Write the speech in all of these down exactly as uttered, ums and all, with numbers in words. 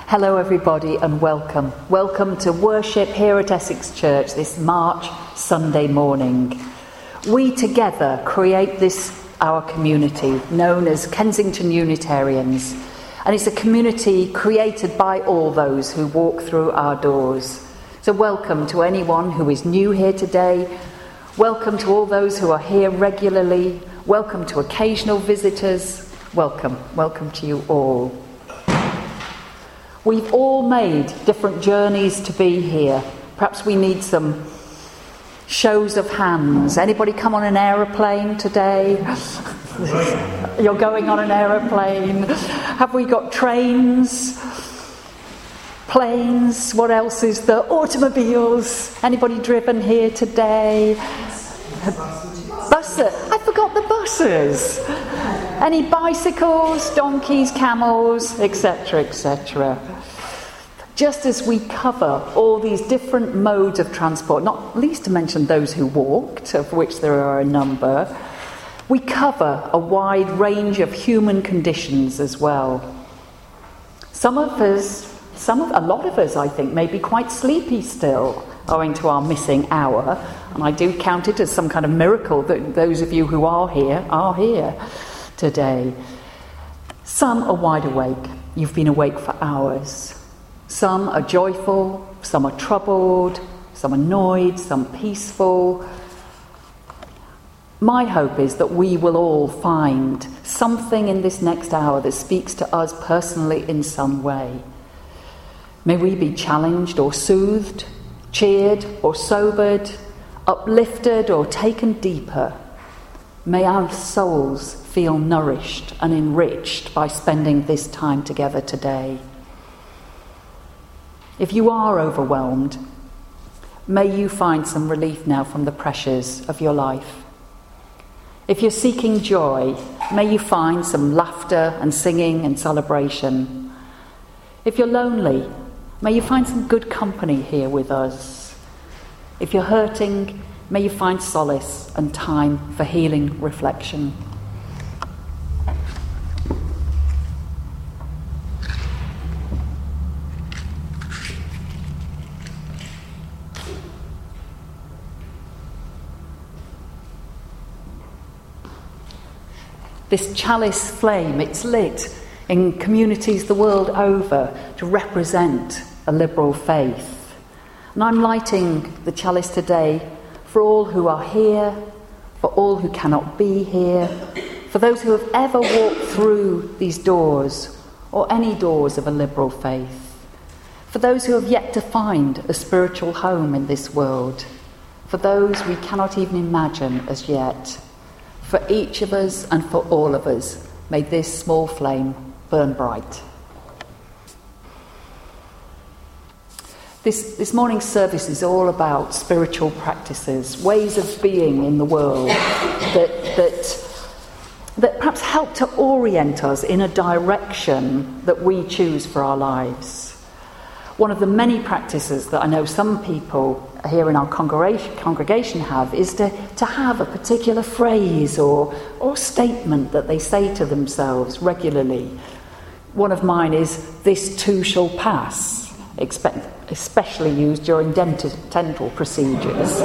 Hello everybody and welcome. Welcome to worship here at Essex Church this March Sunday morning. We together create this, our community, known as Kensington Unitarians. And it's a community created by all those who walk through our doors. So welcome to anyone who is new here today. Welcome to all those who are here regularly. Welcome to occasional visitors. Welcome. Welcome to you all. We've all made different journeys to be here. Perhaps we need some shows of hands. Anybody come on an aeroplane today? You're going on an aeroplane. Have we got trains? Planes? What else is there? Automobiles? Anybody driven here today? Buses. I forgot the buses. Any bicycles, donkeys, camels, et cetera, et cetera. Just as we cover all these different modes of transport, not least to mention those who walked, of which there are a number, we cover a wide range of human conditions as well. Some of us, some of, a lot of us, I think, may be quite sleepy still, owing to our missing hour, and I do count it as some kind of miracle that those of you who are here are here today. Some are wide awake. You've been awake for hours. Some are joyful, some are troubled, some annoyed, some peaceful. My hope is that we will all find something in this next hour that speaks to us personally in some way. May we be challenged or soothed, cheered or sobered, uplifted or taken deeper. May our souls feel nourished and enriched by spending this time together today. If you are overwhelmed, may you find some relief now from the pressures of your life. If you're seeking joy, may you find some laughter and singing and celebration. If you're lonely, may you find some good company here with us. If you're hurting, may you find solace and time for healing reflection. This chalice flame, it's lit in communities the world over to represent a liberal faith. And I'm lighting the chalice today for all who are here, for all who cannot be here, for those who have ever walked through these doors or any doors of a liberal faith, for those who have yet to find a spiritual home in this world, for those we cannot even imagine as yet. For each of us and for all of us, may this small flame burn bright. This, this morning's service is all about spiritual practices, ways of being in the world that, that, that perhaps help to orient us in a direction that we choose for our lives. One of the many practices that I know some people here in our congregation, congregation have is to, to have a particular phrase or, or statement that they say to themselves regularly. One of mine is, "This too shall pass," expect, especially used during denti- dental procedures.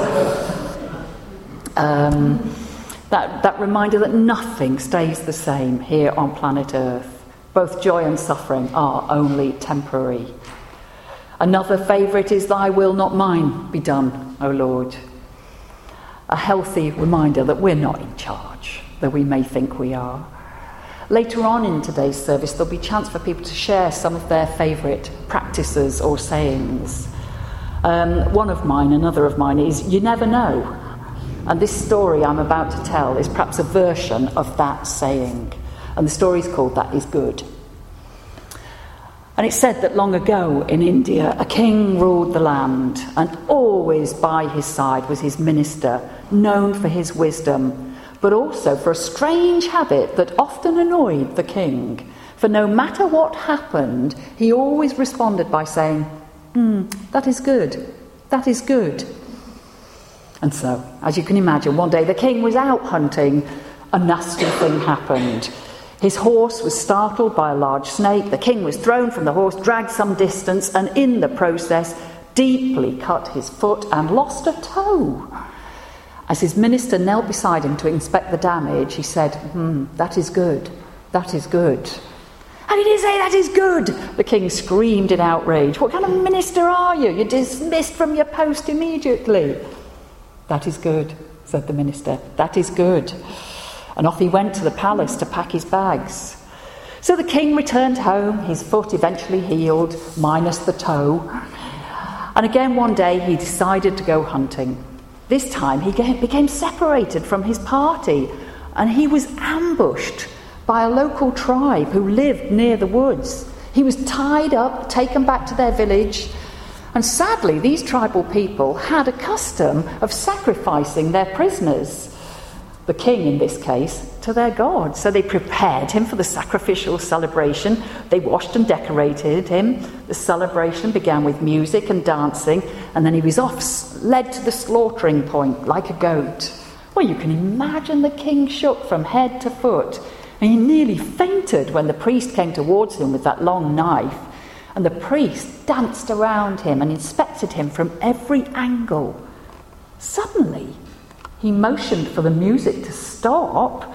Um, that, that reminder that nothing stays the same here on planet Earth. Both joy and suffering are only temporary. Another favourite is, "Thy will, not mine, be done, O Lord." A healthy reminder that we're not in charge, though we may think we are. Later on in today's service, there'll be a chance for people to share some of their favourite practices or sayings. Um, one of mine, another of mine is, "You never know." And this story I'm about to tell is perhaps a version of that saying. And the story is called "That Is Good." And it's said that long ago in India, a king ruled the land, and always by his side was his minister, known for his wisdom, but also for a strange habit that often annoyed the king. For no matter what happened, he always responded by saying, "Hmm, that is good, that is good." And so, as you can imagine, one day the king was out hunting, a nasty thing happened. His horse was startled by a large snake. The king was thrown from the horse, dragged some distance, and in the process deeply cut his foot and lost a toe. As his minister knelt beside him to inspect the damage, he said, hmm, that is good, that is good. How did he say that is good? The king screamed in outrage. What kind of minister are you? You're dismissed from your post immediately. That is good, said the minister, that is good. And off he went to the palace to pack his bags. So the king returned home, his foot eventually healed, minus the toe. And again one day he decided to go hunting. This time he became separated from his party, and he was ambushed by a local tribe who lived near the woods. He was tied up, taken back to their village, and sadly these tribal people had a custom of sacrificing their prisoners, the king in this case, to their god. So they prepared him for the sacrificial celebration. They washed and decorated him. The celebration began with music and dancing, and then he was off, led to the slaughtering point like a goat. Well, you can imagine the king shook from head to foot, and he nearly fainted when the priest came towards him with that long knife, and the priest danced around him and inspected him from every angle. Suddenly, he motioned for the music to stop.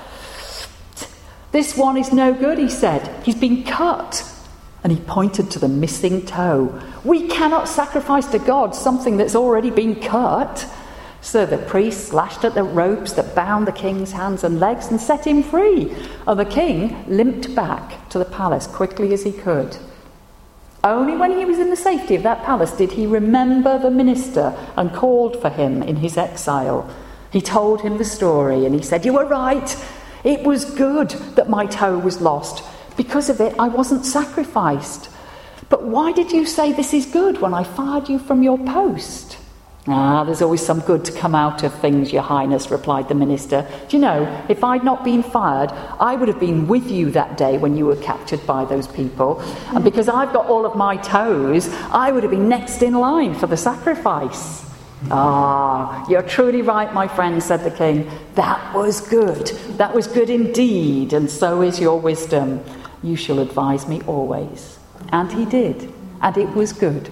This one is no good, he said. He's been cut. And he pointed to the missing toe. We cannot sacrifice to God something that's already been cut. So the priest slashed at the ropes that bound the king's hands and legs and set him free. And the king limped back to the palace quickly as he could. Only when he was in the safety of that palace did he remember the minister and called for him in his exile. He told him the story and he said, "You were right. It was good that my toe was lost. Because of it, I wasn't sacrificed. But why did you say this is good when I fired you from your post?" "Ah, there's always some good to come out of things, Your Highness," replied the minister. "Do you know, if I'd not been fired, I would have been with you that day when you were captured by those people. And because I've got all of my toes, I would have been next in line for the sacrifice." "Ah, you're truly right, my friend," said the king. "That was good. That was good indeed, and so is your wisdom. You shall advise me always." And he did, and it was good.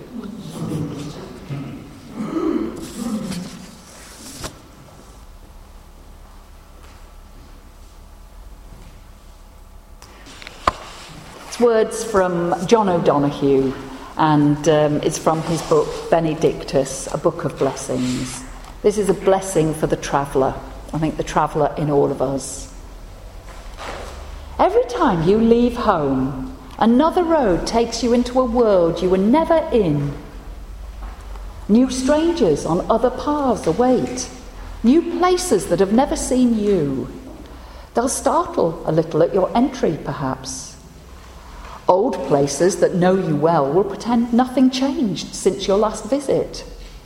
It's words from John O'Donoghue, and um, it's from his book Benedictus, a book of blessings. This is a blessing for the traveller, I think the traveller in all of us. Every time you leave home, another road takes you into a world you were never in. New strangers on other paths await, new places that have never seen you. They'll startle a little at your entry, perhaps. Old places that know you well will pretend nothing changed since your last visit.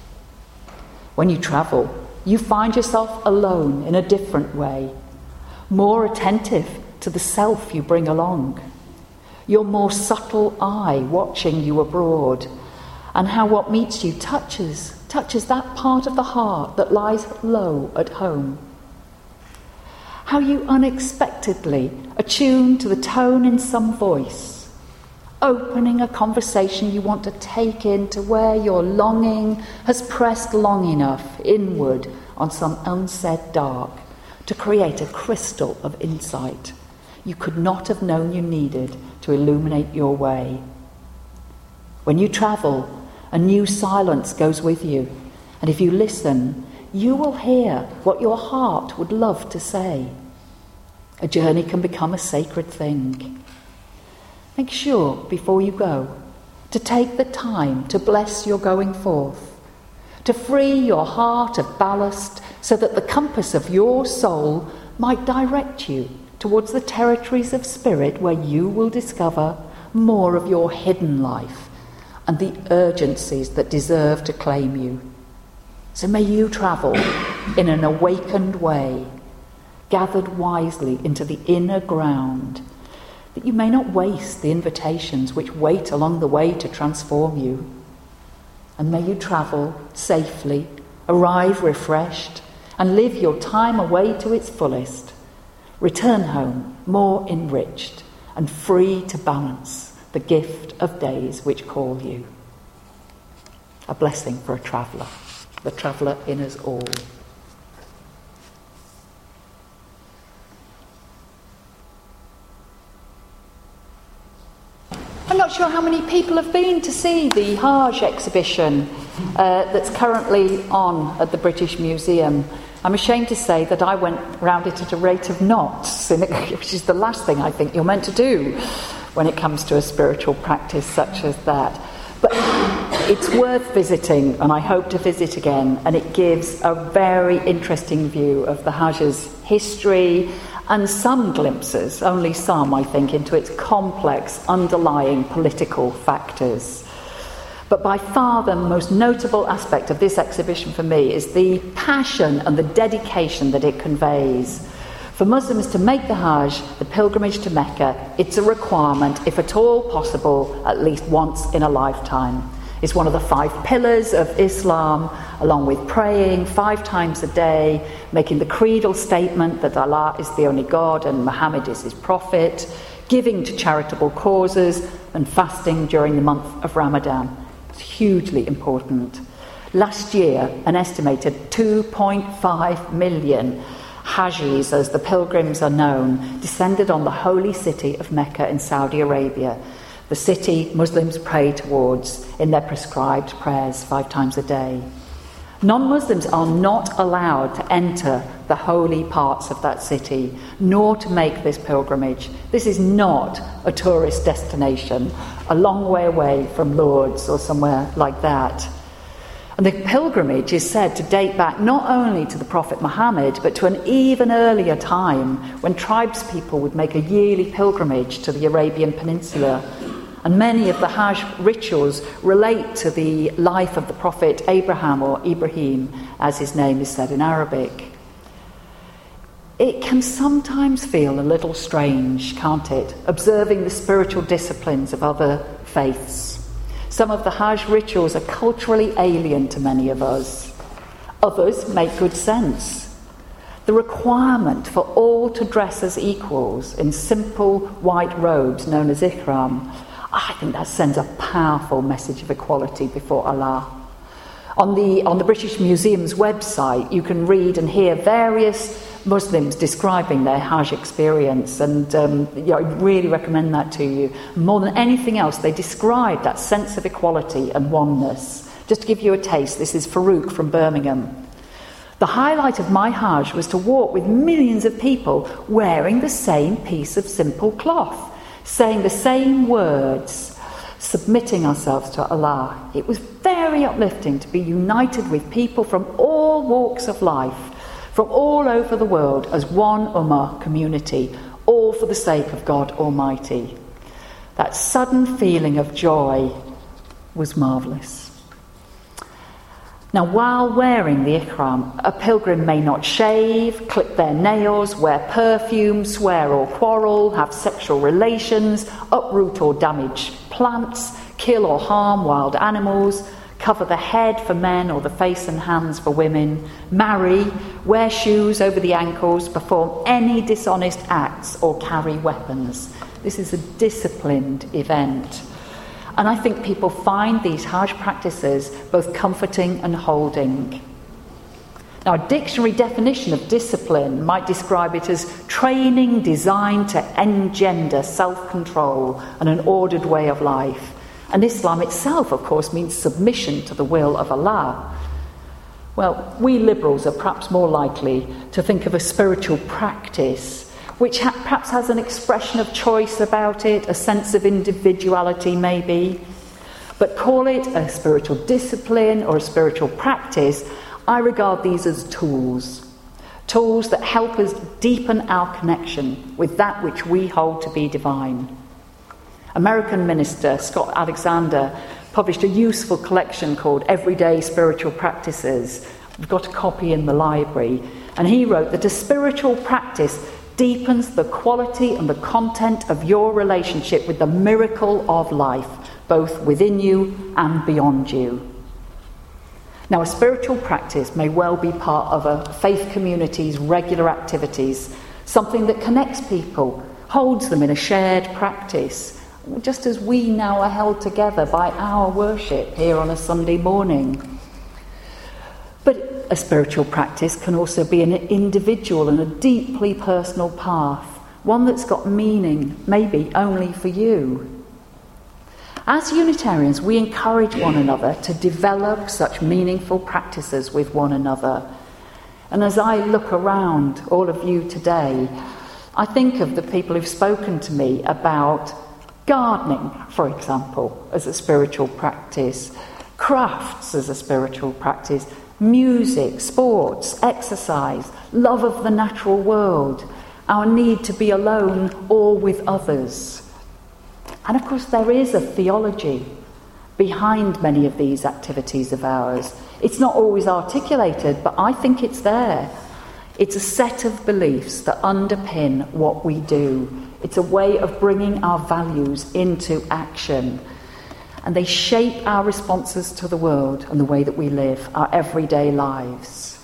When you travel, you find yourself alone in a different way, more attentive to the self you bring along, your more subtle eye watching you abroad, and how what meets you touches, touches that part of the heart that lies low at home. How you unexpectedly attune to the tone in some voice, opening a conversation you want to take in to where your longing has pressed long enough inward on some unsaid dark to create a crystal of insight you could not have known you needed to illuminate your way. When you travel, a new silence goes with you, and if you listen, you will hear what your heart would love to say. A journey can become a sacred thing. Make sure, before you go, to take the time to bless your going forth, to free your heart of ballast so that the compass of your soul might direct you towards the territories of spirit where you will discover more of your hidden life and the urgencies that deserve to claim you. So may you travel in an awakened way, gathered wisely into the inner ground, that you may not waste the invitations which wait along the way to transform you. And may you travel safely, arrive refreshed, and live your time away to its fullest. Return home more enriched, and free to balance the gift of days which call you. A blessing for a traveller, the traveller in us all. I'm not sure how many people have been to see the Hajj exhibition uh, that's currently on at the British Museum. I'm ashamed to say that I went round it at a rate of knots, which is the last thing I think you're meant to do when it comes to a spiritual practice such as that. But it's worth visiting, and I hope to visit again, and it gives a very interesting view of the Hajj's history and some glimpses, only some I think, into its complex underlying political factors. But by far the most notable aspect of this exhibition for me is the passion and the dedication that it conveys. For Muslims to make the Hajj, the pilgrimage to Mecca, it's a requirement, if at all possible, at least once in a lifetime. It's one of the five pillars of Islam, along with praying five times a day, making the creedal statement that Allah is the only God and Muhammad is his prophet, giving to charitable causes, and fasting during the month of Ramadan. It's hugely important. Last year, an estimated two point five million Hajis, as the pilgrims are known, descended on the holy city of Mecca in Saudi Arabia, the city Muslims pray towards in their prescribed prayers five times a day. Non-Muslims are not allowed to enter the holy parts of that city, nor to make this pilgrimage. This is not a tourist destination, a long way away from Lourdes or somewhere like that. And the pilgrimage is said to date back not only to the Prophet Muhammad, but to an even earlier time when tribespeople would make a yearly pilgrimage to the Arabian Peninsula. And many of the Hajj rituals relate to the life of the Prophet Abraham, or Ibrahim, as his name is said in Arabic. It can sometimes feel a little strange, can't it, observing the spiritual disciplines of other faiths. Some of the Hajj rituals are culturally alien to many of us. Others make good sense. The requirement for all to dress as equals in simple white robes known as ihram, I think that sends a powerful message of equality before Allah. On the, on the British Museum's website, you can read and hear various Muslims describing their Hajj experience, and um, you know, I really recommend that to you. More than anything else, they describe that sense of equality and oneness. Just to give you a taste, this is Farouk from Birmingham. The highlight of my Hajj was to walk with millions of people wearing the same piece of simple cloth, saying the same words, submitting ourselves to Allah. It was very uplifting to be united with people from all walks of life, from all over the world, as one Ummah community, all for the sake of God Almighty. That sudden feeling of joy was marvellous. Now, while wearing the ihram, a pilgrim may not shave, clip their nails, wear perfume, swear or quarrel, have sexual relations, uproot or damage plants, kill or harm wild animals, cover the head for men or the face and hands for women, marry, wear shoes over the ankles, perform any dishonest acts or carry weapons. This is a disciplined event. And I think people find these Hajj practices both comforting and holding. Now, a dictionary definition of discipline might describe it as training designed to engender self-control and an ordered way of life. And Islam itself, of course, means submission to the will of Allah. Well, we liberals are perhaps more likely to think of a spiritual practice which ha- perhaps has an expression of choice about it, a sense of individuality maybe. But call it a spiritual discipline or a spiritual practice, I regard these as tools. Tools that help us deepen our connection with that which we hold to be divine. American minister Scott Alexander published a useful collection called Everyday Spiritual Practices. We've got a copy in the library. And he wrote that a spiritual practice deepens the quality and the content of your relationship with the miracle of life, both within you and beyond you. Now, a spiritual practice may well be part of a faith community's regular activities, something that connects people holds them in a shared practice, just as we now are held together by our worship here on a Sunday morning. But a spiritual practice can also be an individual and a deeply personal path, one that's got meaning, maybe only for you. As Unitarians, we encourage one another to develop such meaningful practices with one another. And as I look around all of you today, I think of the people who've spoken to me about gardening, for example, as a spiritual practice, crafts as a spiritual practice, music, sports, exercise, love of the natural world, our need to be alone or with others. And of course there is a theology behind many of these activities of ours. It's not always articulated, but I think it's there. It's a set of beliefs that underpin what we do. It's a way of bringing our values into action. And they shape our responses to the world and the way that we live, our everyday lives.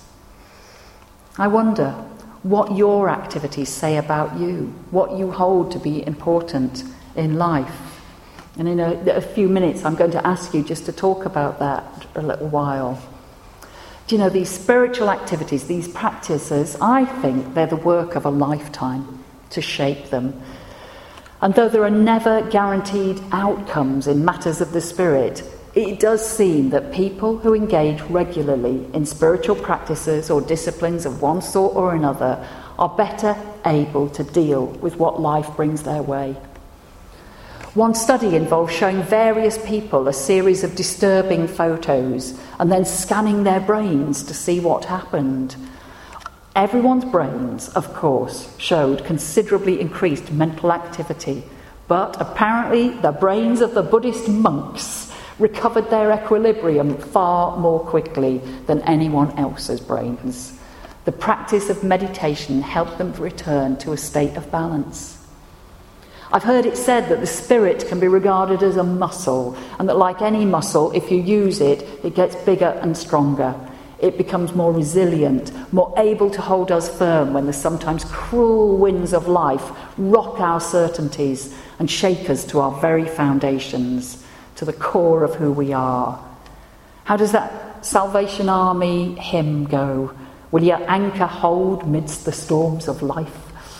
I wonder what your activities say about you, what you hold to be important in life. And in a, a few minutes I'm going to ask you just to talk about that a little while. Do you know, these spiritual activities, these practices, I think they're the work of a lifetime to shape them. And though there are never guaranteed outcomes in matters of the spirit, it does seem that people who engage regularly in spiritual practices or disciplines of one sort or another are better able to deal with what life brings their way. One study involved showing various people a series of disturbing photos and then scanning their brains to see what happened. Everyone's brains, of course, showed considerably increased mental activity, but apparently the brains of the Buddhist monks recovered their equilibrium far more quickly than anyone else's brains. The practice of meditation helped them return to a state of balance. I've heard it said that the spirit can be regarded as a muscle, and that like any muscle, if you use it, it gets bigger and stronger. It becomes more resilient, more able to hold us firm when the sometimes cruel winds of life rock our certainties and shake us to our very foundations, to the core of who we are. How does that Salvation Army hymn go? Will your anchor hold midst the storms of life?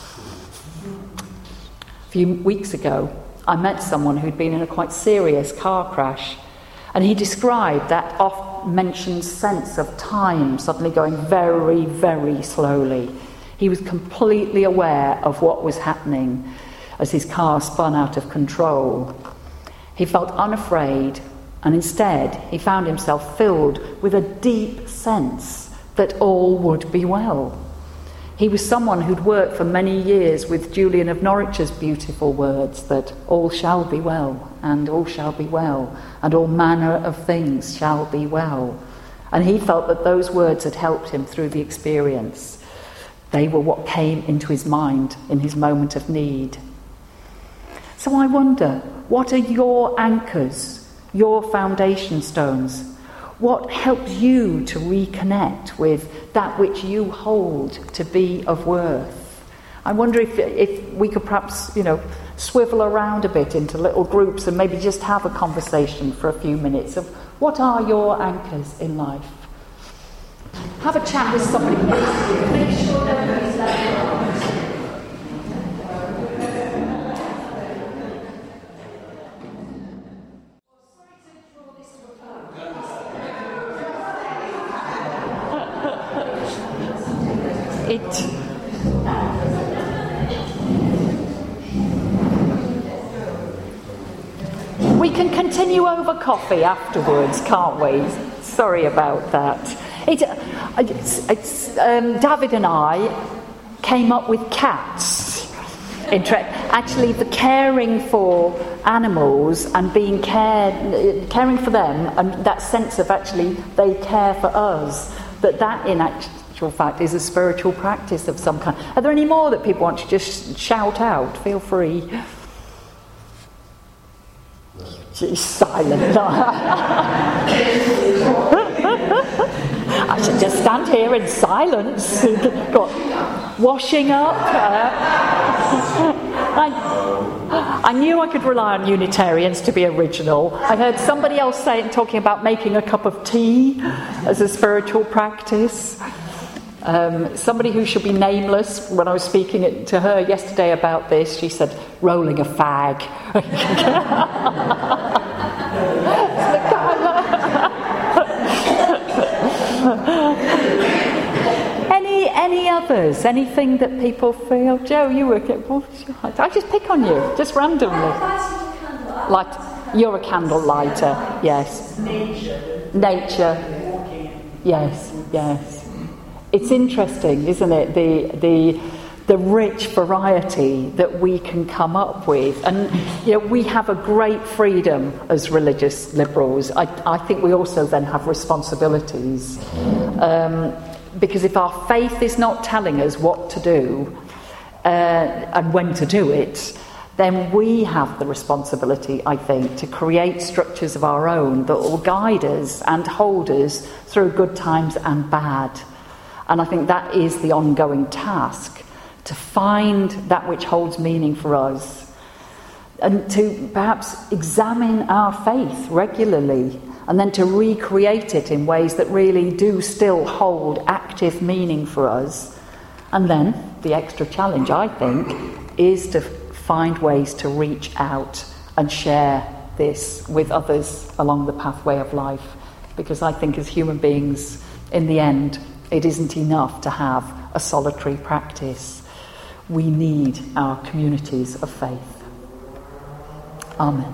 A few weeks ago, I met someone who'd been in a quite serious car crash, and he described that oft-mentioned sense of time suddenly going very, very slowly. He was completely aware of what was happening as his car spun out of control. He felt unafraid, and instead he found himself filled with a deep sense that all would be well. He was someone who'd worked for many years with Julian of Norwich's beautiful words that all shall be well, and all shall be well, and all manner of things shall be well. And he felt that those words had helped him through the experience. They were what came into his mind in his moment of need. So I wonder, what are your anchors, your foundation stones? What helps you to reconnect with that which you hold to be of worth? I wonder if if we could perhaps, you know, swivel around a bit into little groups and maybe just have a conversation for a few minutes of what are your anchors in life? Have a chat with somebody. Make sure nobody's left behind. It we can continue over coffee afterwards, can't we? Sorry about that. It, it's, it's, um, David and I came up with cats. Inter- Actually, the caring for animals and being care, caring for them, and that sense of actually they care for us, that that in actual fact is a spiritual practice of some kind. Are there any more that people want to just shout out? Feel free. She's silent. I should just stand here in silence. Got washing up. Uh, I, I knew I could rely on Unitarians to be original. I heard somebody else say it, talking about making a cup of tea as a spiritual practice. Um, somebody who should be nameless, when I was speaking it, to her yesterday about this, she said, rolling a fag. any any others? Anything that people feel? Joe, you were... I just pick on you, just randomly. Like, you're a candle lighter, yes. Nature. Nature. Yes, yes. It's interesting, isn't it, the the the rich variety that we can come up with. And you know, we have a great freedom as religious liberals. I, I think we also then have responsibilities. Um, because if our faith is not telling us what to do uh, and when to do it, then we have the responsibility, I think, to create structures of our own that will guide us and hold us through good times and bad. And I think that is the ongoing task, to find that which holds meaning for us and to perhaps examine our faith regularly and then to recreate it in ways that really do still hold active meaning for us. And then the extra challenge, I think, is to find ways to reach out and share this with others along the pathway of life. Because I think as human beings, in the end, it isn't enough to have a solitary practice. We need our communities of faith. Amen.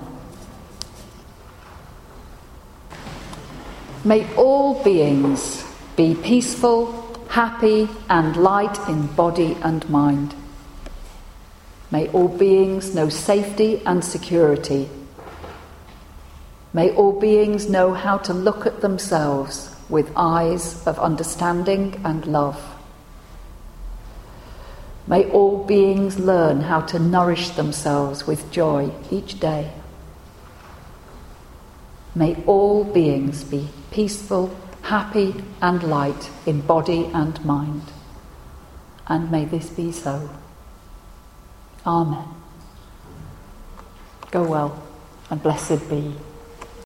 May all beings be peaceful, happy, and light in body and mind. May all beings know safety and security. May all beings know how to look at themselves with eyes of understanding and love. May all beings learn how to nourish themselves with joy each day. May all beings be peaceful, happy and light in body and mind. And may this be so. Amen. Go well and blessed be.